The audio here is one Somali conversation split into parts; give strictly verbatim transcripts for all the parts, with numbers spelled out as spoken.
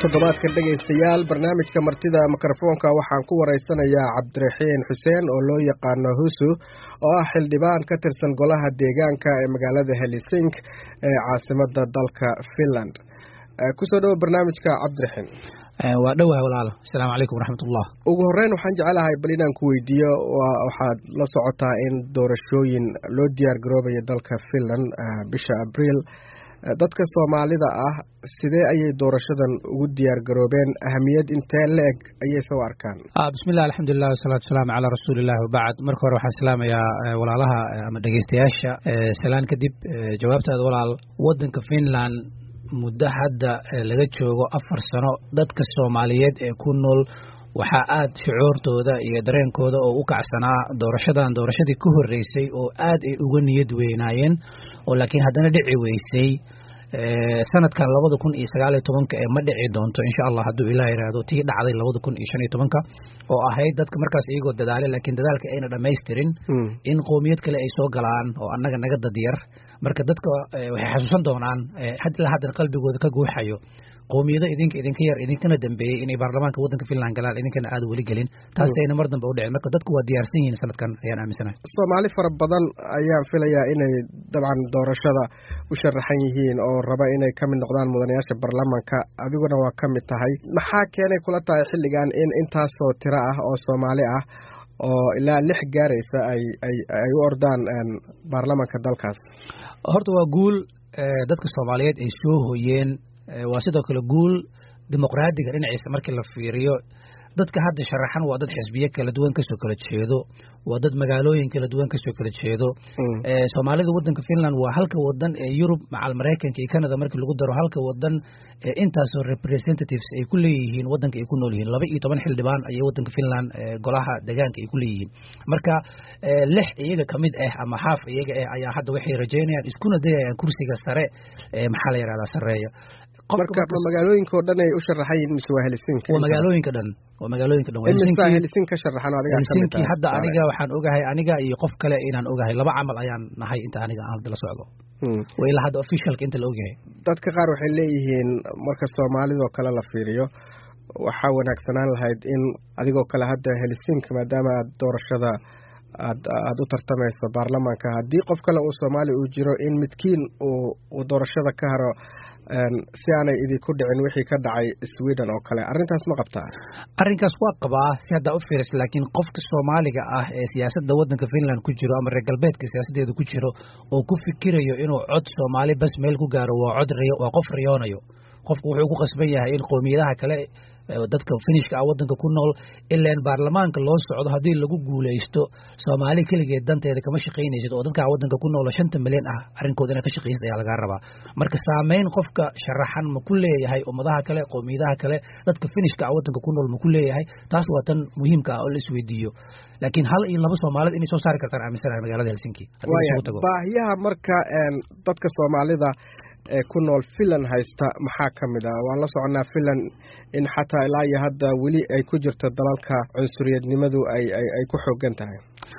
toddobaadkan dhegaystayaal barnaamijka martida mikrofoonka waxaan ku waraysanayaa cabdiraxiin xuseen oo loo yaqaano husu oo ah xildhibaan ka tirsan golaha deegaanka ee magaalada Helsinki ee caasimada dalka Finland. kusoo dhawo barnaamijka cabdiraxiin. waa dhawahay walaal. assalaamu calaykum waraxmatullah. ugu horreyn waxaan jecelahay bal inaan ku weydiiyo waxaad la socotaa in doorashooyin loo diyaar garoobayo dalka Finland bisha Abriil. dadka Soomaalida ah sidee ayay doorashadan ugu diyaar garoobeen, ahamiyad intee leeg ayay soo arkaan? ah bismillaah alxamdulilah wasalaatu wasalaamu calaa rasuulillaah wabacd. marka hore waxaan salaamayaa walaalaha ama dhegeystayaasha. salaan kadib jawaabtaada walaal, wadanka Finland muddo hadda laga joogo afar sano dadka Soomaaliyeed ee ku nool waxaa aad shucuurtooda iyo dareenkooda oo u kacsanaa doorashadan doorashadii ku horeysay oo aad ay uga niyad weynaayeen oo laakiin haddana dhici weysay sanadkan labada kun iyo sagaal iyo tobanka ee ma dhici doonto insha Allah hadduu ilaah yiraahdo tii dhacday labada kun iyo shan iyo tobanka oo ahayd dadka markaas iyagoo dadaalay laakiin dadaalka ayna dhammaystirin in qoomiyad kale ay soo galaan oo annaga naga dadyar. marka dadka waxay xasuusan doonaan hadda hadda qalbigooda ka guuxayo qoomiyada idinka idinka yar idinkana dambeeyay inay baarlamaanka wadanka Finland galaan idinkana aad wali galin taasayna mar dambe u dhicin. marka dadku waa diyaarsan yihiin sanadkan ayaan aaminsanahay. Soomaali fara badan ayaan filayaa inay dabcan doorashada u sharaxan yihiin oo raba inay ka mid noqdaan mudanayaasha baarlamaanka, adiguna waa ka mid tahay. maxaa keenay kula tahay xilligan in intaasoo tiro ah oo Soomaali ah oo ilaa lix gaaraysa ay ay ay u ordaan baarlamaanka dalkaas? horta waa guul dadka Soomaaliyeed ay soo hooyeen. waa sidoo kale guul dimuqraadiga dhinaciisa markii la fiiriyo. dadka hadda sharaxan waa dad xisbiye kala duwan kasoo kala jeedo, waa dad magaalooyin kala duwan kasoo kala jeedo. Soomaalida wadanka Finland waa halka wadan ee Yurub macal Mareykanka iyo Canada markii lagu daro halka wadan ee intaasoo representatives ay ku leeyihiin wadanka ay ku nool yihiin. laba iyo toban xildhibaan ayay wadanka Finland golaha deegaanka ay ku leeyihiin. marka lix iyaga kamid ah ama haaf iyaga ah ayaa hadda waxay rajeynayaan iskuna dayayaan kursiga sare ee maxaa la yiraahdaa sareeya. marka magaalooyinka oo dhan ay u sharaxan yihiin mise waa Helsinki? waa magaalooyinka dhan waa magaalooyinka dhan Helsinki Helsinki ka sharaxan adiga Helsinki hadda aniga waxaan ogahay aniga iyo qof kale inaan ogahay laba camal ayaan nahay inta aniga aan la socdo. way la hadda officialka inta la ogahay. dadka qaar waxay leeyihiin marka Soomaalida kale la fiiriyo waxa wanaagsanaan lahayd in adigoo kale hadda Helsinki maadaama aad doorashada aad aad u tartamayso baarlamaanka haddii qof kale oo Soomaali uu jiro in midkiin uu doorashada ka haro si aanay idinku dhicin wixii ka dhacay Sweden oo kale. arrintaas ma qabtaa? arrinkaas waa qabaa si hadda u fiiris, laakiin qofka Soomaaliga ah ee siyaasadda wadanka Finland ku jiro ama reer galbeedka siyaasadeedu ku jiro oo ku fikirayo inuu cod Soomaali bas meel ku gaaro waa cod riyo waa qof riyoonayo. qofku wuxuu ku qasban yahay in qoomiyadaha kale dadka Finishka ah wadanka ku nool ilaa baarlamaanka loo socdo haddii lagu guuleysto Soomaali kaligeed danteeda kama shaqeynaysid oo dadka wadanka ku nool shan milyan ah arrinkooda inay ka shaqeeysto ayaa laga rabaa. marka saameyn qofka sharaxan ma ku leeyahay ummadaha kale qoomiyadaha kale dadka Finishka ah wadanka ku nool ma ku leeyahay? taas waa tan muhiimka ah oo la isweydiiyo. laakiin hal iyo laba Soomaalida inay soo saari kartaan aaminsanahay magaalada Helsinki. baahiyaha marka dadka Soomaalida ee ku nool Finland haysta maxaa kamid ah? waan la soconaa Finland in xataa ilaa iyo hadda weli ay ku jirto dalalka cunsuriyadnimadu ay ay ay ku xoogan tahay.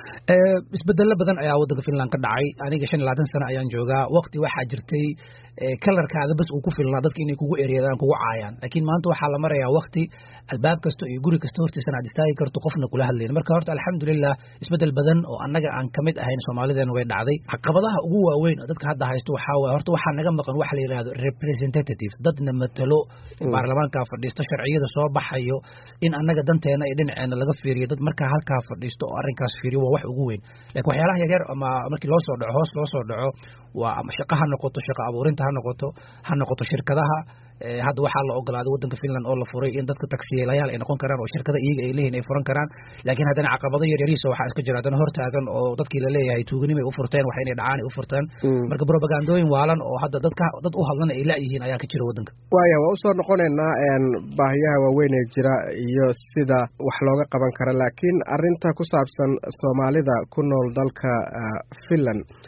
ee isbeddello badan ayaa wadanka Finland ka dhacay. aniga shan iyo labaatan sano ayaan joogaa. waqti waxaa jirtay ee kalarkaada bas uu ku filnaa dadka inay kugu ereeyadaan kugu caayaan, laakiin maanta waxaa la marayaa waqti albaab kasta iyo guri kasta hortiisa aad istaagi karto qofna kula hadlayn. marka horta alxamdulillah isbeddel badan oo annaga aan kamid ahayn Soomaalidan way dhacday. caqabadaha ugu waaweyn oo dadka hadda haysto waxaa waaye horta waxaa naga maqan waxa la yiraahdo representatives, dadna matalo baarlamaanka fadhiisto sharciyada soo baxayo in annaga danteena iyo dhinaceena laga fiiriyo. dad marka halkaa fadhiisto oo arrinkaas fiiriyo waa wax ugu weyn. laakiin waxyaalaha yaryar ama markii loo soo dhaco hoos loo soo dhaco waa ama shaqo ha noqoto shaqo abuurinta ha noqoto ha noqoto shirkadaha. hadda waxaa la ogolaaday wadanka Finland oo la furay in dadka taksiilayaal ay noqon karaan oo shirkada iyaga ay leeyihiin ay furan karaan. laakiin haddana caqabado yar yariis waxaa iska jira haddana hortaagan oo dadkii la leeyahay tuuganimo ay u furteen wax inay dhacaan ay u furteen. marka propagandooyin waalan oo hadda dadka dad u hadlan ay la yihiin ayaa ka jira wadanka. waaya waa u soo noqonaynaa baahiyaha waaweyn ee jira iyo sida wax looga qaban karo, laakiin arrinta ku saabsan Soomaalida ku nool dalka Finland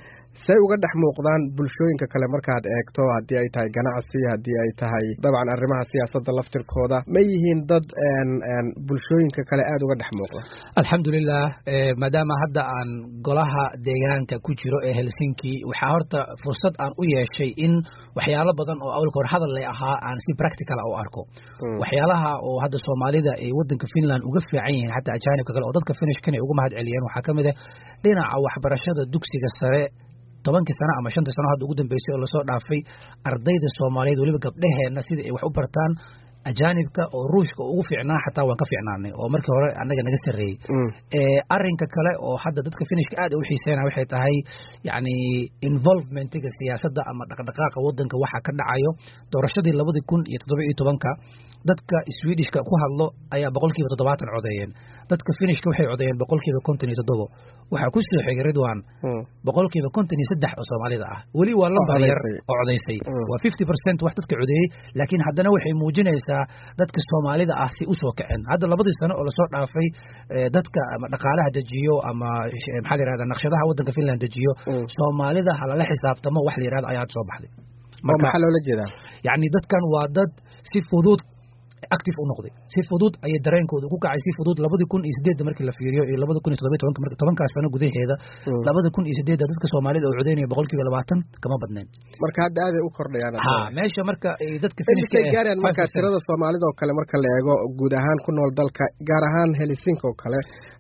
say uga dhex muuqdaan bulshooyinka kale markaad eegto haddii ay tahay ganacsi haddii ay tahay dabcan arrimaha siyaasadda laftirkooda ma yihiin dad bulshooyinka kale aada uga dhex muuqda? alxamdulilah maadaama hadda aan golaha deegaanka ku jiro ee Helsinki waxaa horta fursad aan u yeeshay in waxyaalo badan oo awalka hor hadal lay ahaa aan si practical u arko waxyaalaha oo hadda Soomaalida ee wadanka Finland uga fiican yihiin xataa ajaanibka kale oo dadka Finnish-kan ay uga mahad celiyeen waxaa kamid ah dhinaca waxbarashada dugsiga sare tobankii sano ama shantii sano hadda ugu dambeysay oo lasoo dhaafay ardayda Soomaaliyeed waliba gabdhaheena sida ay wax u bartaan ajaanibka oo ruushka ugu fiicnaa xataa waan ka fiicnaanay oo markii hore annaga naga sareeyay ee arinka kale oo hadda dadka Finnish-ka aad u xiiseynaa waxay tahay yani involvementiga siyaasadda ama dhaqdhaqaaqa wadanka waxa ka dhacayo doorashadii labada kun iyo toddoba iyo tobanka dadka Swedish-ka ku hadlo ayaa boqolkiiba toddobaatan codeeyeen dadka Finnish-ka waxay codeeyeen boqolkiiba konton iyo toddoba waxa ku soo xigay Ridwan boqolkiiba konton iyo saddex oo Soomaalida ah wali waa lambar yar oo codeysay waa fifty percent wax dadka codeeyay laakiin haddana waxay muujinaysaa dadka Soomaalida ah si u soo kaceen hadda labadii sano oo la soo dhaafay dadka ama dhaqaalaha dajiyo ama maxaa la yiraahdaa naqshadaha wadanka Finland dajiyo Soomaalida hala la xisaabtamo wax la yiraahdo ayaa soo baxday marka waxa loo jeedaa yani dadkan waa dad si fudud active u noqday si fudud ay dareenkooda ku kacay si fudud labada kun iyo sideed markii la fiiriyo iyo labada kun iyo toddoba iyo toban markii tobankaas sano gudaheeda labada kun iyo sideed dadka Soomaalida oo codeynaya boqolkiiba labaatan kama badnayn marka hadda aad ay u kordhayaan ha meesha marka dadka Finnish-ka ay gaareen marka tirada Soomaalida oo kale marka la eego guud ahaan ku nool dalka gaar ahaan Helsinki oo kale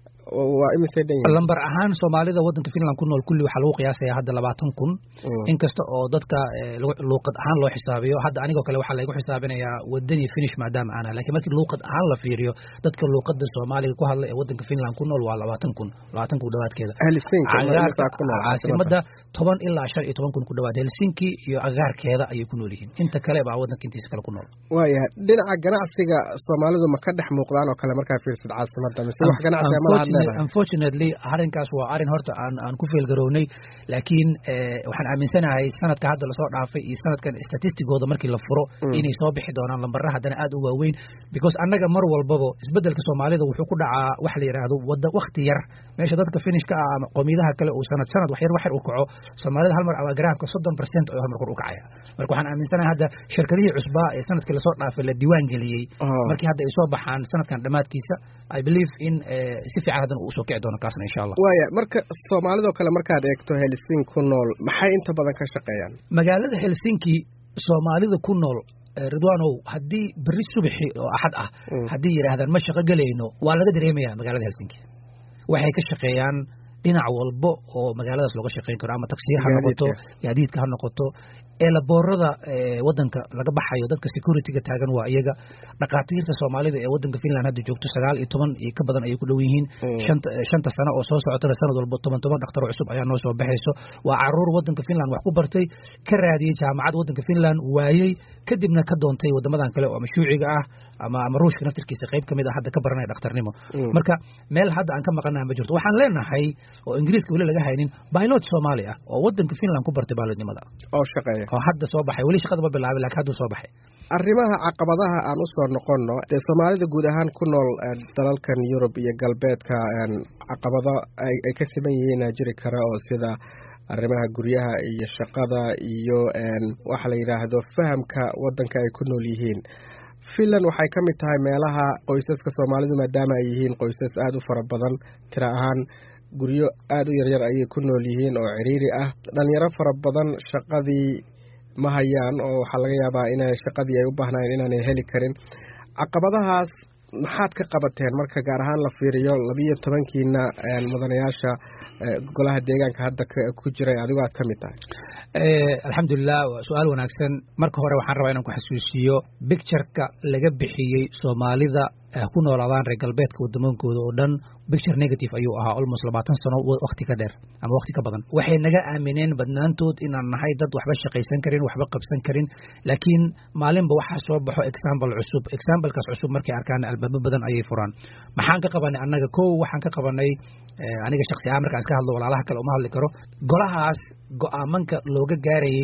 waa imise dhan lambar ahaan Soomaalida wadanka Finland ku nool kulli waxa lagu qiyaasayaa hadda labaatan kun inkasta oo dadka luuqad ahaan loo xisaabiyo hadda aniga kale waxa lagu xisaabinayaa wadani Finnish maadaama aan laakiin markii luuqad ahaan la fiiriyo dadka luuqadda Soomaaliga ku hadla ee wadanka Finland ku nool waa labaatan kun labaatan kun dhawaadkeeda Helsinki caasimada toban ilaa shan iyo toban kun ku dhawaad Helsinki iyo agaarkeeda ayay ku nool yihiin inta kale baa wadanka intiisa kale ku nool waayahay dhinaca ganacsiga Soomaalidu ma ka dhex muuqdaan oo kale markaa fiirsid caasimada mise wax ganacsi ma laha unfortunately arrinkaas waa arrin horta aan aan ku feelgarownay laakiin waxaan aaminsanahay sanadka hadda lasoo dhaafay iyo sanadkan statistigooda markii la furo inay soo bixi doonaan lambarra haddana aad u waaweyn because annaga mar walbaba isbeddelka Soomaalida wuxuu ku dhacaa wax la yiraahdo wada waqti yar meesha dadka Finnish-ka ah ama qowmiyadaha kale oo sanad sanad wax yar wax yar u kaco Soomaalida hal mar ama garaafka soddon percent oo hal mar kor u kacaya marka waxaan aaminsanahay hadda shirkadihii cusbaa ee sanadkii lasoo dhaafay la diiwaan geliyay markii hadda ay soo baxaan sanadkan dhamaadkiisa I believe in si fiican hadda uu soo kici doono kaasna insha Allah waaya marka Soomaalida kale markaad eegto Helsinki ku nool maxay inta badan ka shaqeeyaan magaalada Helsinki Soomaalida ku nool Ridwanow haddii bari subaxi oo axad ah haddii yiraahdaan ma shaqo galayno waa laga dareemayaa magaalada Helsinki waxay ka shaqeeyaan dhinac walba oo magaaladaas looga shaqeyn karo ama taksiir ha noqoto gaadiidka ha noqoto eelaboorada wadanka laga baxayo dadka security-ga taagan waa iyaga dhaqaatiirta Soomaalida ee wadanka Finland hadda joogto sagaal iyo toban iyo ka badan ay ku dhow yihiin shanta shanta sano oo soo socota sanad walba toban toban dhakhtar cusub ayaa noo soo baxayso waa caruur wadanka Finland wax ku bartay ka raadiyay jaamacad wadanka Finland waayay kadibna ka doontay wadamadan kale oo mashruuciga ah ama ama ruushka naftirkiisa qayb kamid ah hadda ka baranay dhakhtarnimo marka meel hadda aan ka maqanahay ma jirto waxaan leenahay oo Ingiriiska wali laga haynin pilot Soomaali ah oo wadanka Finland ku bartay pilotnimada oo shaqeeya oo hadda soo baxay wali shaqada ma bilaabay laakiin hadda soo baxay arrimaha caqabadaha aan u soo noqono ee Soomaalida guud ahaan ku nool dalalkan Yurub iyo galbeedka caqabado ay ka siman yihiin jiri kara oo sida arrimaha guryaha iyo shaqada iyo waxa la yiraahdo fahamka wadanka ay ku nool yihiin Finland waxay ka mid tahay meelaha qoysaska Soomaalidu maadaama ay yihiin qoysas aad u fara badan tira ahaan guryo aad u yaryar ayay ku nool yihiin oo ciriiri ah dhalinyaro fara badan shaqadii ma hayaan oo waxaa laga yaabaa inay shaqadii ay u baahnayeen inaanay heli karin caqabadahaas maxaad ka qabateen marka gaar ahaan la fiiriyo labiyo tobankiina mudanayaasha golaha deegaanka hadda ku jiray adigu aad ka mid tahay alxamdulilah waa su-aal wanaagsan marka hore waxaan rabaa inaan ku xasuusiyo bictureka laga bixiyey Soomaalida ku noolaadaan reer galbeedka wadamankooda oo dhan picture negative ayuu ahaa almost labaatan sano waqti ka dheer ama waqti ka badan waxay naga aamineen badnaantood inaan nahay dad waxba shaqaysan karin waxba qabsan karin laakiin maalinba waxaa soo baxo example cusub examplekaas cusub markay arkaan albaabo badan ayay furaan maxaan ka qabanay annaga kow waxaan ka qabanay aniga shakhsi ahaan markaan iska hadlo walaalaha kale uma hadli karo golahaas go'aamanka looga gaarayay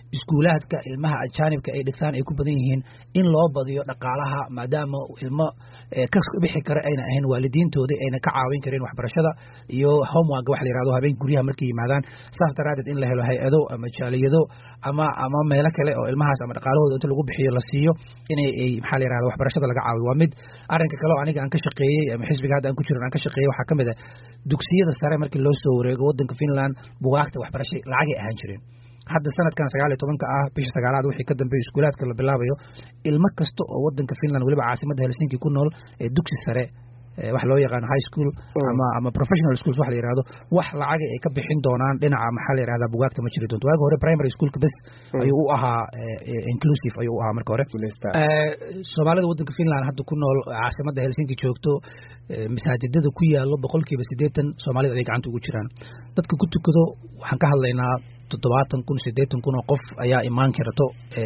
iskuulaadka ilmaha ajaanibka ay dhigtaan ay ku badan yihiin in loo badiyo dhaqaalaha maadaama ilmo ka bixi kara ayna ahayn waalidiintooda ayna ka caawin karin waxbarashada iyo homework wax la yiraahdo habeen guryaha markay yimaadaan saas daraadeed in la helo hay-ado ama jaaliyado ama ama meelo kale oo ilmahaas ama dhaqaalahooda inta lagu bixiyo la siiyo inay ay maxaa la yirahdo waxbarashada laga caawiyo waa mid arrinka kale oo aniga aan ka shaqeeyey ama xisbiga hadda aan ku jiran aan ka shaqeeyey waxaa ka mid ah dugsiyada sare markii loo soo wareego waddanka Finland buugaagta waxbarasho lacag ay ahaan jireen hadda sanadkan sagaal iyo tobanka ah bisha sagaalaad wixii ka dambeeyay iskuulaadka la bilaabayo ilmo kasta oo waddanka Finland waliba caasimadda Helsinki ku nool ee dugsi sare wax loo yaqaan high school ama ama professional schools wax la yiraahdo wax lacag ay ka bixin doonaan dhinaca maxaa la yiraahdaa buugaagta ma jiri doonto waaga hore primary school ka bas ayuu u ahaa inclusive ayuu u ahaa marka hore Soomaalida waddanka Finland hadda ku nool caasimadda Helsinki joogto masaajidada ku yaalo boqolkiiba siddeetan Soomaalida ay gacanta ugu jiraan dadka ku tukado waxaan ka hadlaynaa toddobaatan kun siddeetan kun oo qof ayaa imaan karto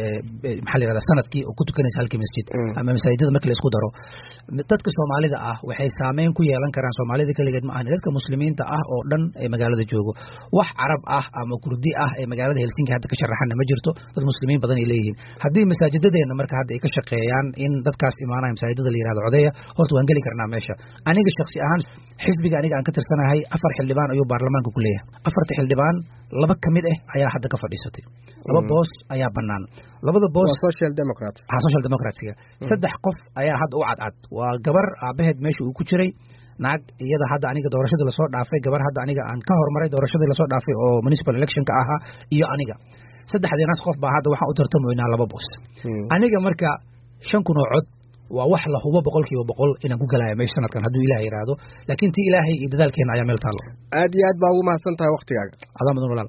maxaa la yiraahdaa sanadkii oo ku tukanaysa halkii masjid ama masaajidada markii la isku daro dadka Soomaalida ah waxay saameyn ku yeelan karaan Soomaalida kaligeed ma ahan dadka muslimiinta ah oo dhan ee magaalada joogo wax carab ah ama kurdi ah ee magaalada Helsinki hadda ka sharaxana ma jirto dad muslimiin badan ay leeyihiin haddii masaajidadeena marka hadda ay ka shaqeeyaan in dadkaas imaanaya masaajidada la yiraahdo codeeya horta waan geli karnaa meesha aniga shakhsi ahaan xisbiga aniga aan ka tirsanahay afar xildhibaan ayuu baarlamaanka ku leeyahay afarta xildhibaan laba kamid ah ayaa hadda ka fadhiisatay laba boos ayaa banaan labada boos waa social democrats ha social democratsiga saddex qof ayaa hadda u cadcad waa gabar aabaheed meesha uu ku jiray naag iyada hadda aniga doorashada lasoo dhaafay gabar hadda aniga aan ka hormaray doorashadii lasoo dhaafay oo municipal election ka ahaa iyo aniga saddexdii naas qof baa hadda waxaan u tartamaynaa laba boos aniga marka shan kun oo cod waa wax la hubo boqolkiiba boqol inaan ku galaayo meesha sanadkan hadduu ilaahay yiraahdo laakiin tii ilaahay iyo dadaalkeena ayaa meel taalo aad iyo aad baa ugu mahadsan tahay waqtigaaga adaa mudan walaal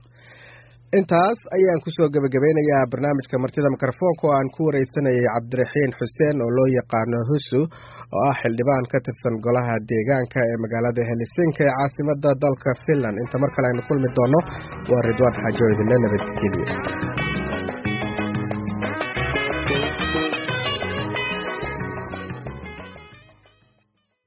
intaas ayaan kusoo gabagabeynayaa barnaamijka martida mikrofoonka oo aan ku wareysanayay cabdiraxiin xuseen oo loo yaqaano husu oo ah xildhibaan ka tirsan golaha deegaanka ee magaalada Helsinki ee caasimadda dalka Finland inta mar kale aynu kulmi doono waa Ridwaan Xaajo idinla nabadgeliya